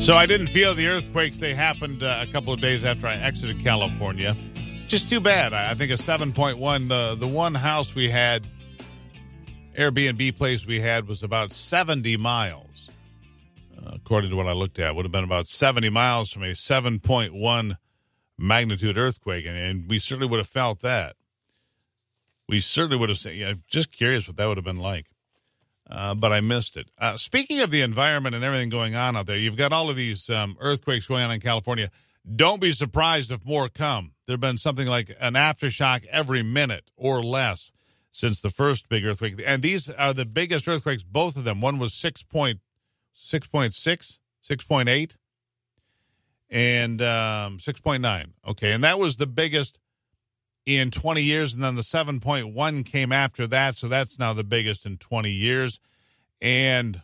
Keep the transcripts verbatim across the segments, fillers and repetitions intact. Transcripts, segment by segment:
So I didn't feel the earthquakes. They happened uh, a couple of days after I exited California. Just too bad. I, I think a seven point one, the, the one house we had, Airbnb place we had, was about seventy miles. Uh, according to what I looked at, would have been about seventy miles from a seven point one magnitude earthquake. And, and we certainly would have felt that. We certainly would have said, yeah, just curious what that would have been like. Uh, but I missed it. Uh, speaking of the environment and everything going on out there, you've got all of these um, earthquakes going on in California. Don't be surprised if more come. There have been something like an aftershock every minute or less since the first big earthquake. And these are the biggest earthquakes, both of them. One was six point six, six point eight, and um, six point nine. Okay, and that was the biggest in twenty years, and then the seven point one came after that, so that's now the biggest in twenty years. And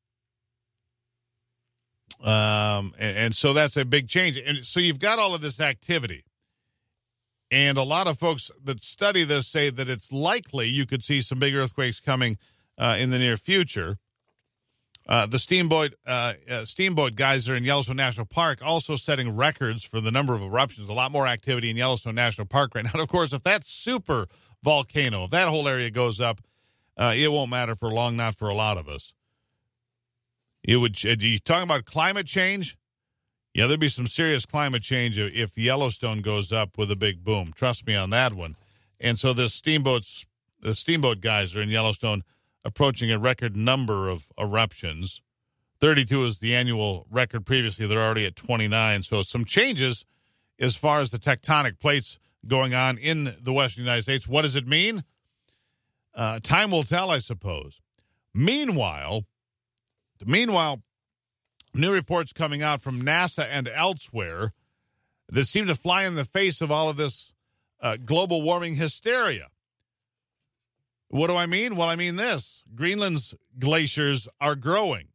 um, and, and so that's a big change. And so you've got all of this activity. And a lot of folks that study this say that it's likely you could see some big earthquakes coming uh, in the near future. Uh, the Steamboat uh, uh, Steamboat Geyser in Yellowstone National Park also setting records for the number of eruptions. A lot more activity in Yellowstone National Park right now. And of course, if that super volcano, if that whole area goes up, uh, it won't matter for long, not for a lot of us. It would. You talking about climate change? Yeah, there'd be some serious climate change if Yellowstone goes up with a big boom. Trust me on that one. And so the steamboats, the Steamboat Geyser in Yellowstone, approaching a record number of eruptions. thirty-two is the annual record previously. They're already at twenty-nine. So some changes as far as the tectonic plates going on in the Western United States. What does it mean? Uh, time will tell, I suppose. Meanwhile, meanwhile, new reports coming out from NASA and elsewhere that seem to fly in the face of all of this uh, global warming hysteria. What do I mean? Well, I mean this. Greenland's glaciers are growing.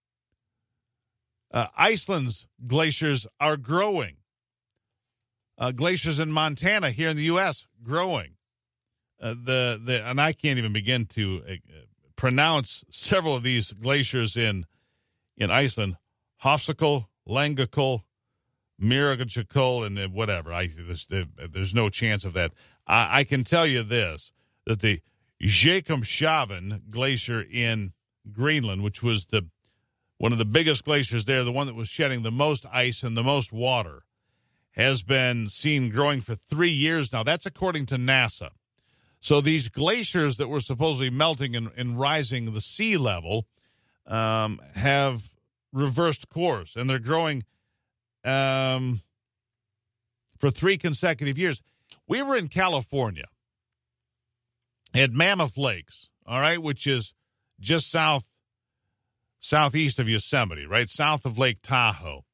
Uh, Iceland's glaciers are growing. Uh, glaciers in Montana, here in the U S, growing. Uh, the the and I can't even begin to uh, pronounce several of these glaciers in in Iceland. Hofsjökull, Langjökull, Mýrdalsjökull, and whatever. I there's, there's no chance of that. I, I can tell you this, that the Jakobshavn Glacier in Greenland, which was the one of the biggest glaciers there, the one that was shedding the most ice and the most water, has been seen growing for three years now. That's according to NASA. So these glaciers that were supposedly melting and, and rising the sea level um, have reversed course, and they're growing um, for three consecutive years. We were in California at Mammoth Lakes, all right, which is just south, southeast of Yosemite, right, south of Lake Tahoe.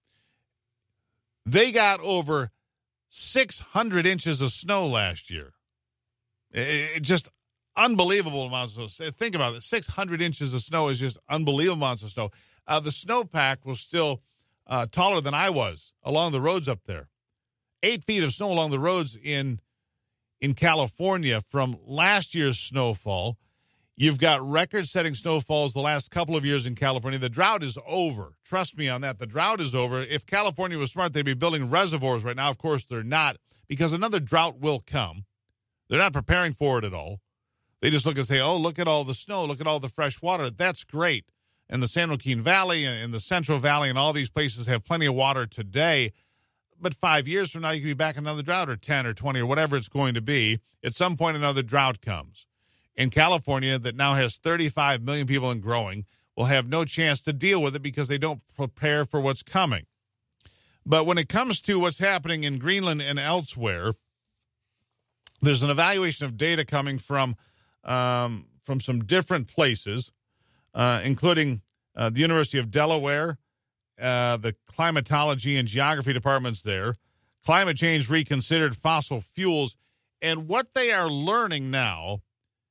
They got over six hundred inches of snow last year. It, it just unbelievable amounts of snow. Think about it. six hundred inches of snow is just unbelievable amounts of snow. Uh, the snowpack was still uh, taller than I was along the roads up there. Eight feet of snow along the roads in in California from last year's snowfall. You've got record-setting snowfalls the last couple of years in California. The drought is over. Trust me on that. The drought is over. If California was smart, they'd be building reservoirs right now. Of course, they're not, because another drought will come. They're not preparing for it at all. They just look and say, oh, look at all the snow. Look at all the fresh water. That's great. And the San Joaquin Valley and the Central Valley and all these places have plenty of water today. But five years from now, you could be back in another drought, or ten or twenty or whatever it's going to be. At some point, another drought comes. In California, that now has thirty-five million people and growing, will have no chance to deal with it because they don't prepare for what's coming. But when it comes to what's happening in Greenland and elsewhere, there's an evaluation of data coming from um, from some different places, uh, including uh, the University of Delaware, uh, the climatology and geography departments there, Climate Change Reconsidered, Fossil Fuels, and what they are learning now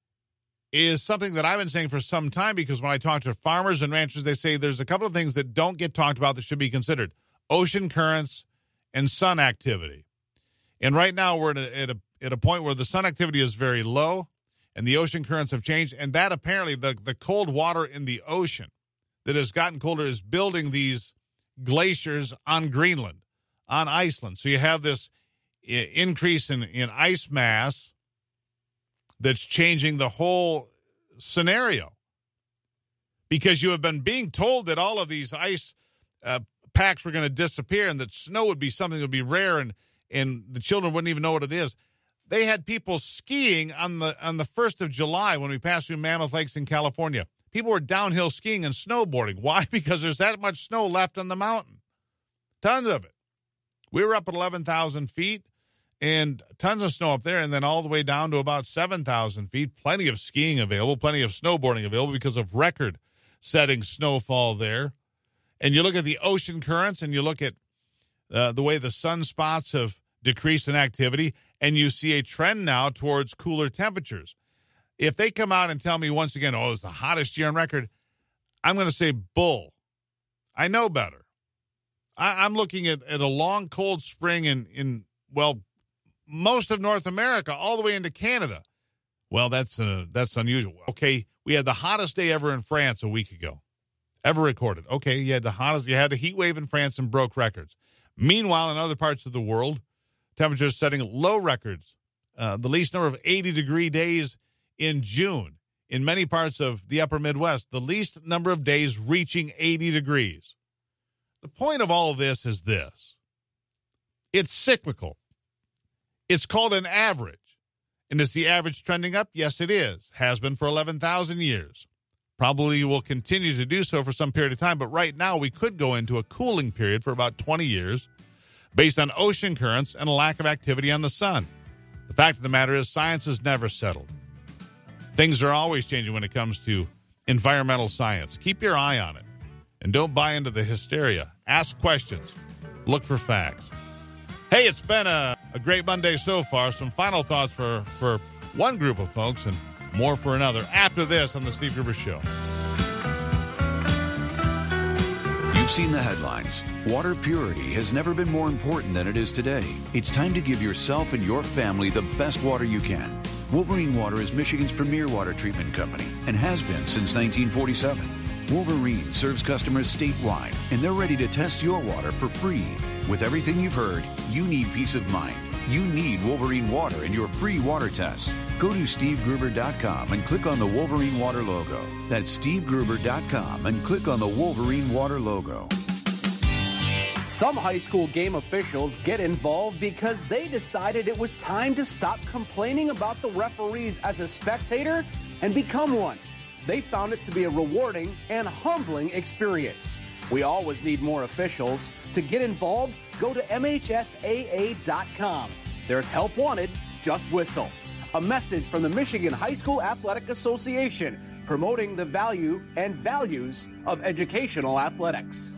is something that I've been saying for some time, because when I talk to farmers and ranchers, they say there's a couple of things that don't get talked about that should be considered: ocean currents and sun activity. And right now we're at a, at a, at a point where the sun activity is very low and the ocean currents have changed, and that apparently the, the cold water in the ocean that has gotten colder is building these glaciers on Greenland, on Iceland. So you have this I- increase in, in ice mass that's changing the whole scenario. Because you have been being told that all of these ice uh, packs were going to disappear and that snow would be something that would be rare and, and the children wouldn't even know what it is. They had people skiing on the on the first of July when we passed through Mammoth Lakes in California. People were downhill skiing and snowboarding. Why? Because there's that much snow left on the mountain. Tons of it. We were up at eleven thousand feet and tons of snow up there, and then all the way down to about seven thousand feet. Plenty of skiing available, plenty of snowboarding available because of record-setting snowfall there. And you look at the ocean currents and you look at uh, the way the sunspots have decreased in activity, and you see a trend now towards cooler temperatures. If they come out and tell me once again, oh, it's the hottest year on record, I'm going to say bull. I know better. I, I'm looking at, at a long, cold spring in, in, well, most of North America, all the way into Canada. Well, that's uh, that's unusual. Okay, we had the hottest day ever in France a week ago, ever recorded. Okay, you had the hottest, you had a heat wave in France and broke records. Meanwhile, in other parts of the world, temperatures setting low records. Uh, the least number of eighty-degree days in June. In many parts of the upper Midwest, the least number of days reaching eighty degrees. The point of all of this is this. It's cyclical. It's called an average. And is the average trending up? Yes, it is. Has been for eleven thousand years. Probably will continue to do so for some period of time, but right now we could go into a cooling period for about twenty years based on ocean currents and a lack of activity on the sun. The fact of the matter is science has never settled. Things are always changing when it comes to environmental science. Keep your eye on it. And don't buy into the hysteria. Ask questions. Look for facts. Hey, it's been a, a great Monday so far. Some final thoughts for, for one group of folks and more for another after this on the Steve Gruber Show. You've seen the headlines. Water purity has never been more important than it is today. It's time to give yourself and your family the best water you can. Wolverine Water is Michigan's premier water treatment company and has been since nineteen forty-seven. Wolverine serves customers statewide, and they're ready to test your water for free. With everything you've heard, you need peace of mind. You need Wolverine Water in your free water test. Go to steve gruber dot com and click on the Wolverine Water logo. That's steve gruber dot com and click on the Wolverine Water logo. Some high school game officials get involved because they decided it was time to stop complaining about the referees as a spectator and become one. They found it to be a rewarding and humbling experience. We always need more officials. To get involved, go to M H S A A dot com. There's help wanted, just whistle. A message from the Michigan High School Athletic Association, promoting the value and values of educational athletics.